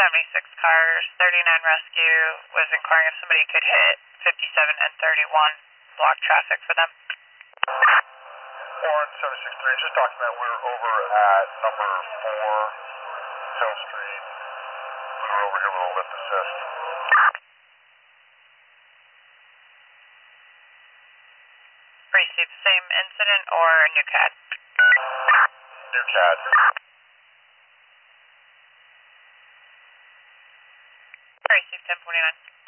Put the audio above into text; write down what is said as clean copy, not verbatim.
76 cars, 39 rescue, was inquiring if somebody could hit 57 and 31, block traffic for them. Warren 763, just document we're over at number 4 Hill Street. We were over here with a lift assist. Received same incident or new CAD? New CAD. Received 1049.